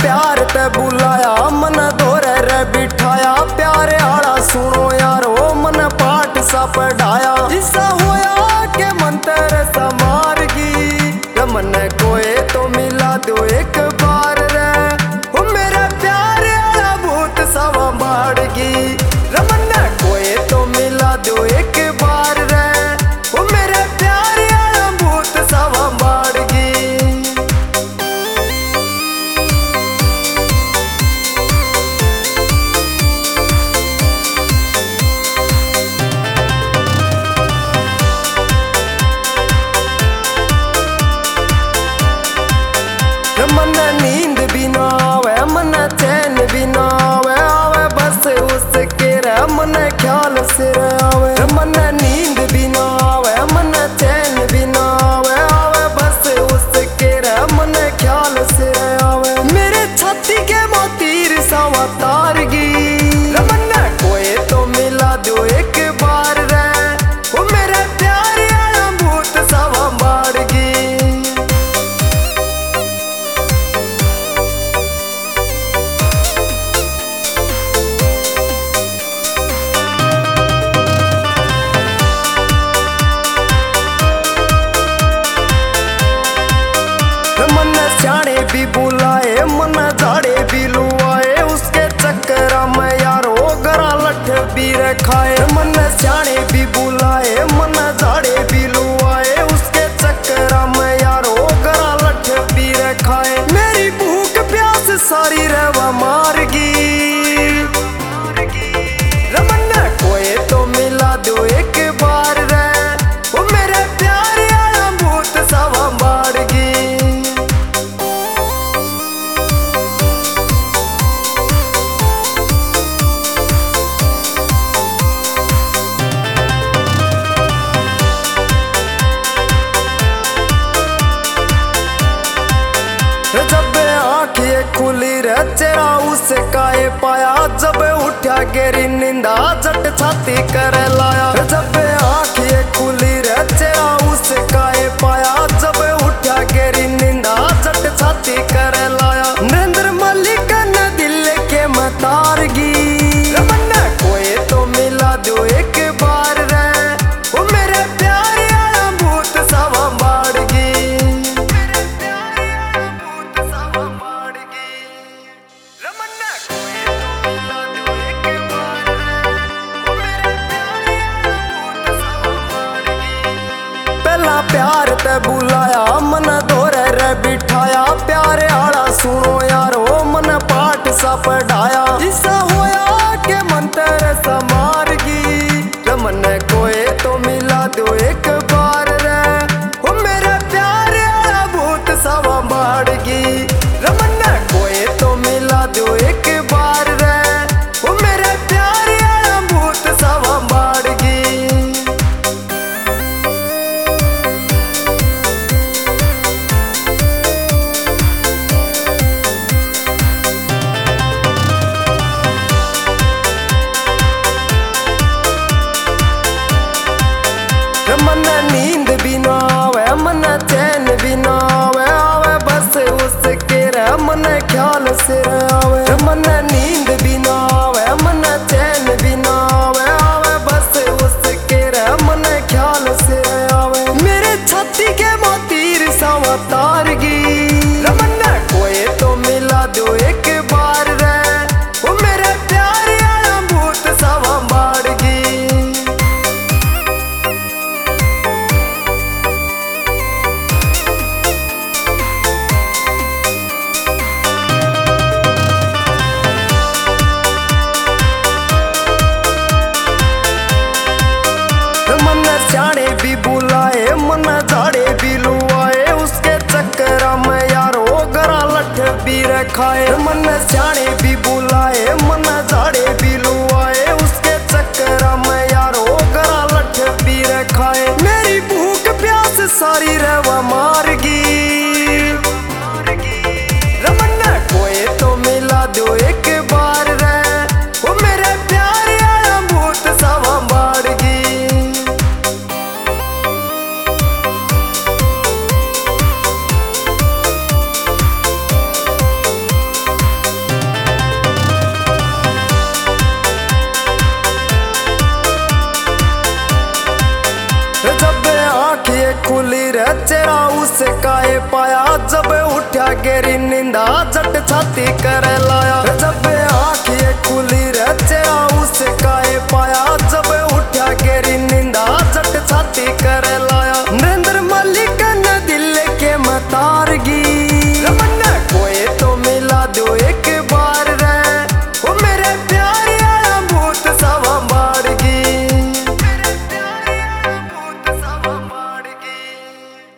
प्यार ते बुलाया मन दोरे रे बिठाया प्यारे आला सुनो यारो मन पाठ सा पढ़ाया ऐसा होया के मन तेरे समारगी मन कोई तो मिला दो एक बार रे वो मेरा प्यारे आला भूत सवा बाड़गी रमन कोई तो मिला दो एक बार रे वो मेरे प्यारे आला भूत सवा बाड़गी। मन नींद भी ना आवे मन चैन भी ना आवे आवे बस उसके रे मन ख्याल से आवे मन नींद भी ना आवे मन चैन भी ना आवे आवे बस उसके रे मन ख्याल से आवे मेरे छाती के मोतीर सवा तारगी मन कोई तो मिला दो एक बार रे वो मेरे प्यारे आला भूत सवा बाड़गी। मन स्याणे भी बुलाए मन झाड़े भी लुआए उसके चक्कर में यारो गरा लठ भी रखाए मन स्याणे भी बुलाए मन झाड़े भी लुआए उसके चक्कर में यारो गरा लठ भी रखाए मेरी भूख प्यास सारी रहवा मारगी रमन कोई तो मिला दो एक बार रे वो मेरे प्यारे आला भूत सवा बाड़गी। जब आँखें खुली रे चेहरा उसका पाया जब उठा गेरी निंदा जट छाती कर लाया जब आँखें खुली रे चेहरा उसका पाया जब उठा गेरी निंदा जट छाती कर लाया नरेंद्र मलिक ने दिल के मतारगी रमन कोई तो मिला दो एक बार रे वो मेरे प्यारे आला भूत सवा बाड़गी। पहला प्यार ते बुलाया मन दोरे रे बिठाया प्यारे आला सुनो यारो मन पाठ सा पढ़ाया ऐसा होया के मन तेरे समारगी मन कोई तो मिला दो एक बार रे वो मेरे प्यारे आला भूत सवा बाड़गी रमन कोई तो मिला दो एक बार रे वो मेरे प्यारे आला भूत सवा बाड़गी। मन नींद भी ना आवे मन चैन भी ना आवे आवे बस उसके रे मन ख्याल से आवे मन नींद भी ना आवे मन चैन भी ना आवे आवे बस उसके रे मन ख्याल से आवे मेरे छाती के मोतीर सवा तारगी रमन कोई तो मिला दो एक बार रे वो मेरे प्यारे आला भूत सवा बाड़गी। मन स्याणे भी बुलाए मन झाड़े भी लुआए उसके चक्कर में यारो गरा लठ भी रखाए मन स्याणे भी बुलाए मन झाड़े भी लुआए उसके चक्कर में यारो गरा लठ भी रखाए मेरी भूख प्यास सारी रहवा मारगी रमन कोई तो मिला दो एक बार रे वो मेरे प्यारे आला भूत सवा बाड़गी। चेहरा उसे काए पाया। जब उठा गेरी नींदा जट छाती कर लाया। जब आँख ये खुली रे चेहरा उसे काए पाया।